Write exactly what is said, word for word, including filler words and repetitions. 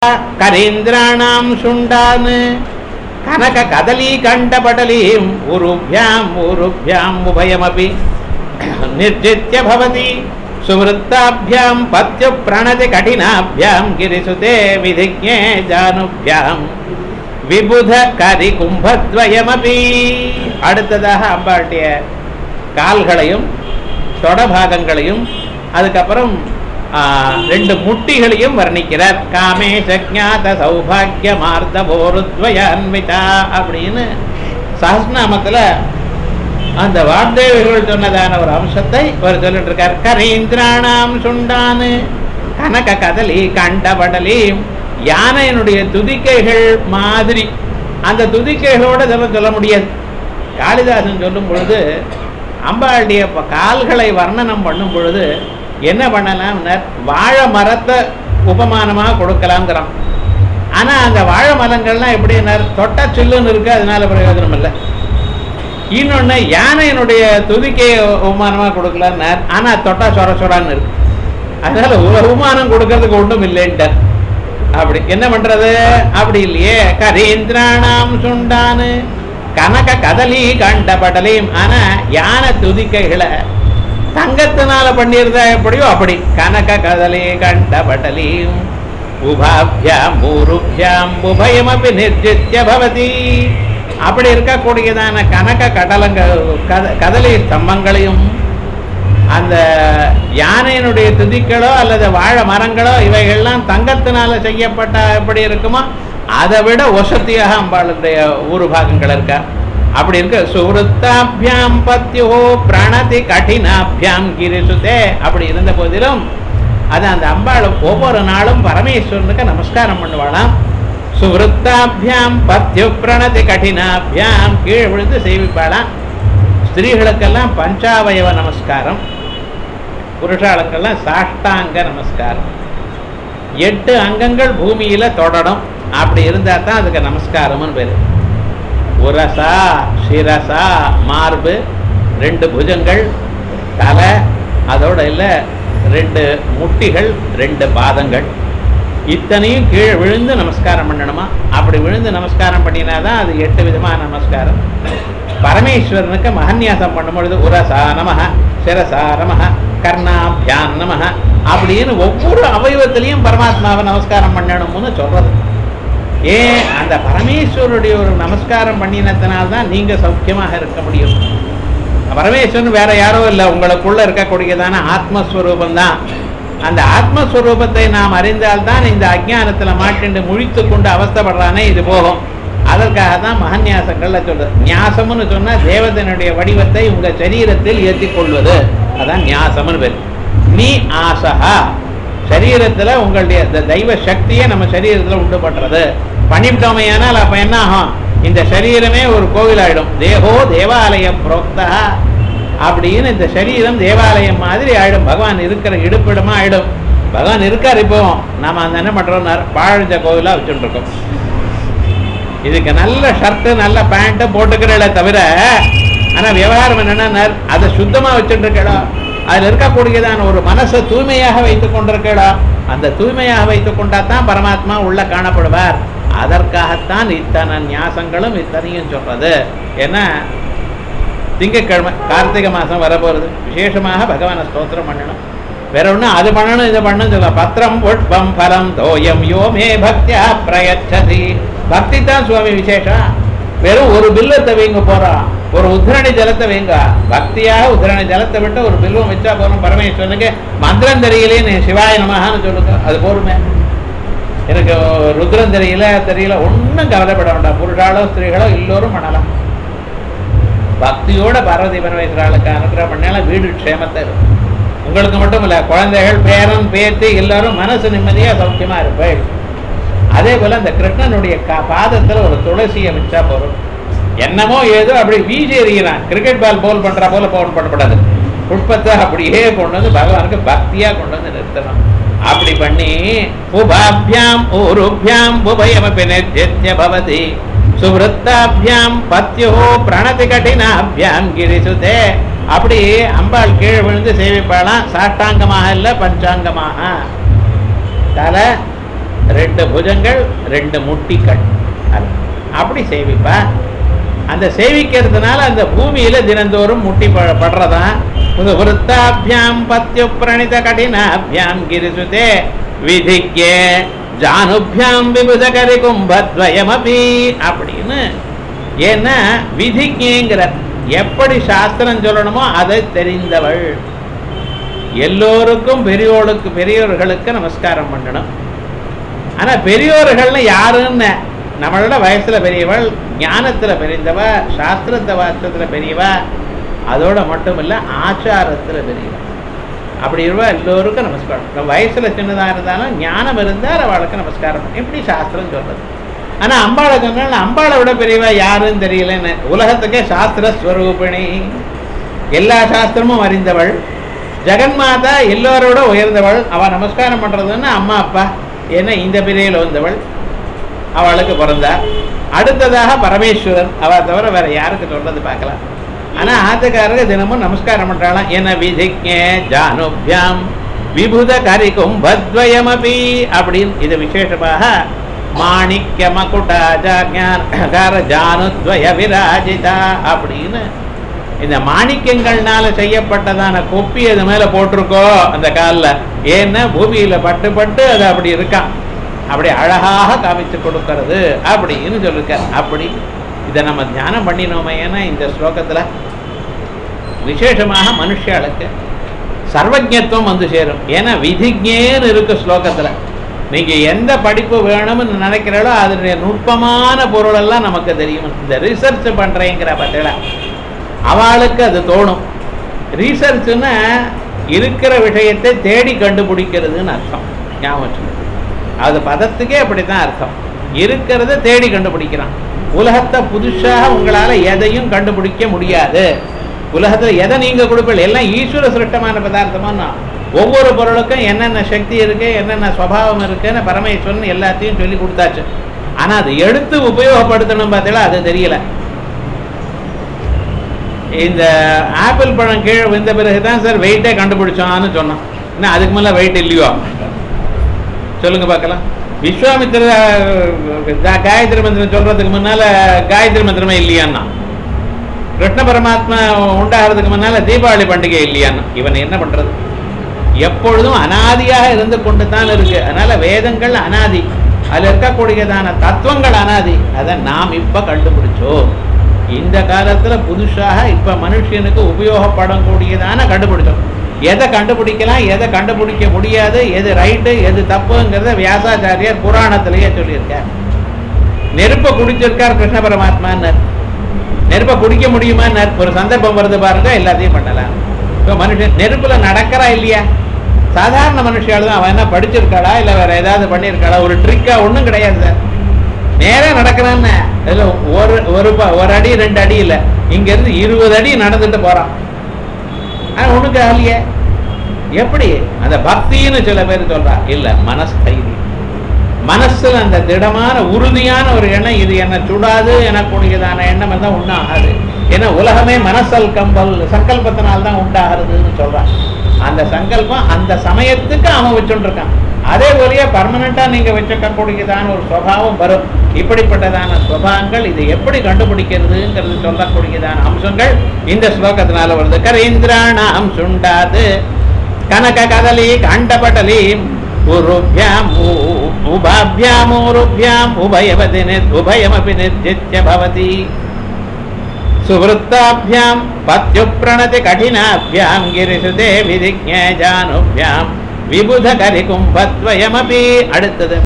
करीन्द्राणां शुण्डान् कनक कदली कंठपटलीं उरुभ्याम् उरुभ्याम् उभयमपि निर्जित्य भवति सुवृत्ताभ्यां पत्युप्रणति कठिनाभ्यां गिरिसुते विधिज्ञे जानुभ्यां विबुध करिकुंभद्वयमपि அடுத்ததாக அம்பாளுடைய கால்களையும் தொடபாகங்களையும் அதுக்கப்புறம் ரெண்டு முட்டிகளையும் வர்ணிக்கிறார். காமேஷ ஞாத சௌபாகிய மார்தபோருத்வயான்விதா அப்படின்னு சஹஸ்ரநாமத்துல அந்த வாக்தேவிகள் சொன்னதான ஒரு அம்சத்தை அவர் சொல்லிட்டு இருக்கார். கரீந்திராணாம் சுண்டானு கனக கதலி கண்டபடலி யானையினுடைய துதிக்கைகள் மாதிரி அந்த துதிக்கைகளோட இதெல்லாம் சொல்ல முடியாது. காளிதாசன் சொல்லும் பொழுது அம்பாளுடைய கால்களை வர்ணனம் பண்ணும் பொழுது என்ன பண்ணலாம், வாழை மரத்தை உபமானமாக கொடுக்கலாம்ங்கிறான். ஆனால் அந்த வாழை மரங்கள்லாம் எப்படின்னா தொட்ட சில்லுன்னு இருக்கு, அதனால பிரயோஜனம் இல்லை. இன்னொன்று யானையினுடைய துதிக்கையை உபமானமாக கொடுக்கலான்னார், ஆனால் தொட்டா சொர சொரான்னு இருக்கு, அதனால உபமானம் கொடுக்கறதுக்கு ஒன்றும் இல்லைன்ட்டார். அப்படி என்ன பண்றது? அப்படி இல்லையே. கரீந்திராணாம் சுண்டானு கனக கதலி கண்டபடலையும் ஆனா யானை துதிக்கைகளை தங்கத்தினால பண்ணியிருந்தா எப்படியோ அப்படி கனக கதலி கண்டபடலையும் உபாபியாம் ஊருபியாம் உபயமபி நிர்ஜித்ய பவதி அப்படி இருக்கக்கூடியதான கனக கடலங்கள் கதலி ஸ்தம்பங்களையும் அந்த யானையினுடைய துதிக்களோ அல்லது வாழை மரங்களோ இவைகள்லாம் தங்கத்தினால செய்யப்பட்ட எப்படி இருக்குமோ அதை விட வசதியாக அம்பாளுடைய ஊரு பாகங்கள் இருக்கா. அப்படி இருக்க சுவருத்தாபியாம் பத்யோ பிரணதி கடினாபியாம் கிரிசுதே அப்படி இருந்த போதிலும் அது அந்த அம்பாள் ஒவ்வொரு நாளும் பரமேஸ்வரனுக்கு நமஸ்காரம் பண்ணுவாளாம். சுவருத்தாபியாம் பத்யு பிரணதி கடினாபியாம் கீழ் விழுந்து சேவிப்பாளாம். ஸ்திரீகளுக்கெல்லாம் பஞ்சாவயவ நமஸ்காரம், புருஷாளுக்கெல்லாம் சாஷ்டாங்க நமஸ்காரம். எட்டு அங்கங்கள் பூமியில தொடரும். அப்படி இருந்தா தான் அதுக்கு நமஸ்காரம்னு பேரு. உரசா சிரசா மார்பு, ரெண்டு புஜங்கள், தலை, அதோட இல்லை ரெண்டு முட்டிகள், ரெண்டு பாதங்கள், இத்தனையும் கீழே விழுந்து நமஸ்காரம் பண்ணணுமா. அப்படி விழுந்து நமஸ்காரம் பண்ணினாதான் அது எட்டு விதமான நமஸ்காரம். பரமேஸ்வரனுக்கு மகன்யாசம் பண்ணும்பொழுது உரசா நமஹ, சிரசா நமஹ, கர்ணாபியான் நமஹ அப்படின்னு ஒவ்வொரு அவயவத்திலையும் பரமாத்மாவை நமஸ்காரம் பண்ணணும்னு சொல்றது. ஏன்? அந்த பரமேஸ்வருடைய ஒரு நமஸ்காரம் பண்ணினத்தினால்தான் நீங்க சௌக்கியமாக இருக்க முடியும். பரமேஸ்வரன் வேற யாரோ இல்லை, உங்களுக்குள்ள இருக்கக்கூடியதான ஆத்மஸ்வரூபம் தான். அந்த ஆத்மஸ்வரூபத்தை நாம் அறிந்தால்தான் இந்த அஜ்ஞானத்துல மாட்டிண்டு முழித்து கொண்டு அவஸ்தப்படுறானே இது போகும். அதற்காக தான் மகன்யாசங்கள்ல சொல்றது. நியாசம்னு சொன்னா தேவதனுடைய வடிவத்தை உங்க சரீரத்தில் ஏற்றி கொள்வது, அதான் நியாசம்னு பேர். நீ ஆசகா சரீரத்துல உங்களுடைய தெய்வ சக்தியை நம்ம சரீரத்துல உண்டு பண்றது பண்ணிவிட்டோமையானால் அப்ப என்ன ஆகும்? இந்த சரீரமே ஒரு கோவில் ஆயிடும். தேகோ தேவாலயம் புரோக்தா அப்படின்னு இந்த சரீரம் தேவாலயம் மாதிரி ஆயிடும். பகவான் இருக்கிற இடுப்பிடமா ஆயிடும். பகவான் இருக்கார். இப்போ நாம அந்த என்ன பண்றோம், பாழஞ்ச கோவிலா வச்சுட்டு இருக்கோம். இதுக்கு நல்ல ஷர்ட்டு நல்ல பேண்ட் போட்டுக்கிறத தவிர ஆனா விவகாரம் என்னன்னா அதை சுத்தமா வச்சுட்டு இருக்கடா, அதுல இருக்கக்கூடியதான ஒரு மனசை தூய்மையாக வைத்துக் கொண்டிருக்கடா. அந்த தூய்மையாக வைத்துக் கொண்டாதான் பரமாத்மா உள்ள காணப்படுவார். அதற்காகத்தான் இத்தனை நியாசங்களும் இத்தனையும் சொல்றது. ஏன்னா திங்கக்கிழமை கார்த்திகை மாசம் வரப்போறது, விசேஷமாக பகவான ஸ்தோத்திரம் பண்ணணும். வேற ஒண்ணு அது பண்ணணும் இது பண்ணணும் சொல்ல. பத்திரம் புஷ்பம் பலம் தோயம் யோமே பக்தியா பிரயச்சதி. பக்தி தான் சுவாமி விசேஷம். வெறும் ஒரு பில்லத்தை வைங்க போறோம், ஒரு உத்ரணி ஜலத்தை வைங்க. பக்தியாக உத்ரணி ஜலத்தை விட்டு ஒரு பில்லும் வச்சா போறோம். பரமேஸ்வரனுக்கு மந்திரம் தெரியலேன்னு சிவாய நமகான்னு சொல்லுங்க, அது போருமே. எனக்கு ருத்ரம் தெரியல தெரியல ஒன்றும் கவலைப்பட வேண்டாம். புருஷாலோ ஸ்திரீகளோ எல்லோரும் பண்ணலாம். பக்தியோட பார்வதி பரமேஸ்வராளுக்கு அனுகிரகம் பண்ணாலும் வீடு க்ஷேமத்தை இருக்கும். உங்களுக்கு மட்டும் இல்லை, குழந்தைகள் பேரன் பேத்தி எல்லாரும் மனசு நிம்மதியா சௌக்கியமா இருப்பேன். அதே போல அந்த கிருஷ்ணனுடைய பாதத்துல ஒரு துளசியை வச்சா போறோம். என்னமோ ஏதோ அப்படி வீசி எறிகிறான், கிரிக்கெட் பால் போல் பண்ற போல போன் பண்ணப்படாது. புஷ்பத்தை அப்படியே கொண்டு வந்து பகவானுக்கு பக்தியா கொண்டு வந்து நிறுத்தணும். அப்படி பண்ணி உபாபியாம் ஊருபியாம் உபயமபி நிர்ஜித்ய பவதி சுவருத்தாபியாம் பத்யோ பிரணதி கடினாபியாம் கிரிசுதே அப்படி அம்பாள் கீழே விழுந்து சேவிப்பாளாம். சாஷ்டாங்கமாக இல்லை, பஞ்சாங்கமாக. தலை ரெண்டு புஜங்கள் ரெண்டு முட்டிகள் அது அப்படி சேவிப்பா. அந்த சேவிக்கிறதுனால அந்த பூமியில தினந்தோறும் முட்டி படுறதான். விருத்தாபியாம் பத்யு பிரணித கடினாபியாம் கிரிசுதே விதிக்கே ஜானுபியாம் விபுதகரி கும்பத்வயமபி அப்படின்னு. ஏன்னா விதிக்கேங்கிற எப்படி சாஸ்திரம் சொல்லணுமோ அதை தெரிந்தவள். எல்லோருக்கும் பெரியோருக்கு பெரியோர்களுக்கு நமஸ்காரம் பண்ணணும். ஆனா பெரியோர்கள்னு யாருன்னு நம்மளோட வயசுல பெரியவள், ஞானத்துல பெரியவ, சாஸ்திரத்தை வாஸ்திரத்துல பெரியவ, அதோட மட்டும் இல்ல ஆச்சாரத்துல பெரியவ. அப்படி இருவா எல்லோருக்கும் நமஸ்காரம். நம்ம வயசுல சின்னதா இருந்தாலும் ஞானம் இருந்தால் அவளுக்கு நமஸ்காரம் எப்படி சாஸ்திரம் சொல்றது. ஆனா அம்பாளை சொன்னா அம்பாளை விட பெரியவா யாருன்னு தெரியலன்னு. உலகத்துக்கே சாஸ்திர ஸ்வரூபிணி, எல்லா சாஸ்திரமும் அறிந்தவள், ஜெகன்மாதா எல்லோரோட உயர்ந்தவள். அவள் நமஸ்காரம் பண்றதுன்னா அம்மா அப்பா, ஏன்னா இந்த பிரிவில் வந்தவள், அவளுக்கு பிறந்தா. அடுத்ததாக பரமேஸ்வரன், அவள் தவிர வேற யாருக்கு சொல்றது பார்க்கலாம். ஆனா ஆத்துக்காரருக்கு தினமும் நமஸ்காரம் பண்றாளாம். என்ன விதிக்கே ஜானுபியாம் விபுத கரிக்கும் பத்வயமபி அப்படின்னு. இது விசேஷமாக மாணிக்க மகுடாச்சார ஜானுத்வய விராஜிதா அப்படின்னு இந்த மாணிக்கங்கள்னால செய்யப்பட்டதான கொப்பி அது மேல போட்டிருக்கோ அந்த காலில். ஏன்னா பூமியில பட்டு பட்டு அது அப்படி இருக்கான், அப்படி அழகாக காமிச்சு கொடுக்கறது அப்படின்னு சொல்லிருக்க. அப்படி இதை நம்ம தியானம் பண்ணினோமே. ஏன்னா இந்த ஸ்லோகத்துல விசேஷமாக மனுஷாளுக்கு சர்வஜத்துவம் வந்து சேரும். ஏன்னா விதிஜேன்னு இருக்கு ஸ்லோகத்துல. நீங்க எந்த படிப்பு வேணும்னு நினைக்கிறீங்களோ அதனுடைய நுட்பமான பொருள் எல்லாம் நமக்கு தெரியும். இந்த ரிசர்ச் பண்றேங்கிற பத்தில அவளுக்கு அது தோணும். ரீசர்ச்னா இருக்கிற விஷயத்தை தேடி கண்டுபிடிக்கிறதுன்னு அர்த்தம். ஞாபகம் அது பதத்துக்கே அப்படித்தான் அர்த்தம். இருக்கிறத தேடி கண்டுபிடிக்கிறான். உலகத்தை புதுசாக உங்களால எதையும் கண்டுபிடிக்க முடியாது. உலகத்துல எதை நீங்க கொடுப்பீங்க எல்லாம் ஈஸ்வர சிருஷ்டமான பதார்த்தமா. ஒவ்வொரு பொருளுக்கும் என்னென்ன சக்தி இருக்கு, என்னென்ன சுபாவம் இருக்குன்னு பரமேஸ்வரன் எல்லாத்தையும் சொல்லி கொடுத்தாச்சு. ஆனா அது எடுத்து உபயோகப்படுத்தணும் பார்த்தீங்களா, அது தெரியல. இந்த ஆப்பிள் பழம் கீழே விழுந்த பிறகுதான் சார் வெயிட்டே கண்டுபிடிச்சோம்னு சொன்னோம். என்ன அதுக்கு மேல வெயிட் இல்லையோ சொல்லுங்க பார்க்கலாம். விஸ்வாமித்திர காயத்ரி மந்திரம் சொல்றதுக்கு முன்னால காயத்ரி மந்திரமே இல்லையான்னா, கிருஷ்ண பரமாத்மா உண்டாகிறதுக்கு முன்னால தீபாவளி பண்டிகை இல்லையான்னா, இவன் என்ன பண்றது? எப்பொழுதும் அனாதியாக இருந்து கொண்டு தான் இருக்கு. அதனால வேதங்கள் அனாதி, அதுல இருக்கக்கூடியதான தத்துவங்கள் அனாதி. அதை நாம் இப்ப கண்டுபிடிச்சோம். இந்த காலத்துல புதுசாக இப்ப மனுஷனுக்கு உபயோகப்படக்கூடியதான கண்டுபிடிச்சோம். எதை கண்டுபிடிக்கலாம், எதை கண்டுபிடிக்க முடியாது, எது ரைட்டு எது தப்புங்கிறத வியாசாச்சாரியார் புராணத்திலேயே சொல்லியிருக்கார். நெருப்பை குடிச்சிருக்கார் கிருஷ்ண பரமாத்மான்னு. நெருப்பை குடிக்க முடியுமான்னு ஒரு சந்தர்ப்பம் வருது பாருங்க, எல்லாத்தையும் பண்ணலாம். இப்போ மனுஷன் நெருப்புல நடக்கிறா இல்லையா? சாதாரண மனுஷால் தான். அவன் என்ன படிச்சிருக்காளா இல்லை வேற ஏதாவது பண்ணியிருக்காளா? ஒரு ட்ரிக்கா ஒன்றும் கிடையாது சார். நேராக நடக்கிறான்னு இதில் ஒரு ஒரு ஒரு அடி ரெண்டு அடி இல்லை, இங்கேருந்து இருபது அடி நடந்துட்டு போகிறான். ஆனால் ஒன்றுக்கு ஆகலையே. எப்படி? அந்த பக்தின்னு சில பேர் சொல்றா. இல்லை, மனஸ்தைரியம். மனசுல அந்த திடமான உறுதியான ஒரு எண்ணம், இது என்ன சுடாது எனக்கூடியதான எண்ணம் தான் ஒன்றும் ஆகாது. ஏன்னா உலகமே மனசல் கம்பல் சங்கல்பத்தினால்தான் உண்டாகிறதுன்னு சொல்றான். அந்த சங்கல்பம் அந்த சமயத்துக்கு அவன் வச்சுருக்கான். அதே போலயே பர்மனண்டா நீங்க வச்சுக்கக்கூடியதான ஒரு சுபாவம் வரும். இப்படிப்பட்டதான சுபாவங்கள் இது எப்படி கண்டுபிடிக்கிறதுங்கிறது சொல்லக்கூடியதான அம்சங்கள் இந்த ஸ்லோகத்தினால வருது. கரேந்திராணாம் சுண்டாது கனக கதலி கண்டபடலி உருப்யாம் உபாப்யாம் உருப்யாம் உபயவதி உபயமபி நிர்ஜித்ய பவதி சுவృத்தாப்யாம் பத்யு பிரணதி கடினாப்யாம் கிரிசுதே விதிக்ஞ ஜானுப்யாம் விபுத கரி கும்பத்வயமபி. அடுத்தது